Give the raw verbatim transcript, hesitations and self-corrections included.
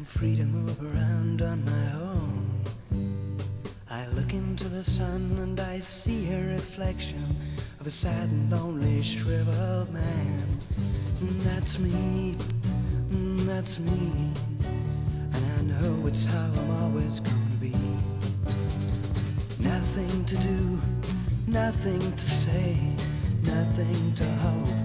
free to move around on my own. I look into the sun and I see a reflection of a sad and lonely shriveled man. And that's me, mm, that's me, and I know it's how I'm always gonna be. Nothing to do, nothing to say, nothing to hope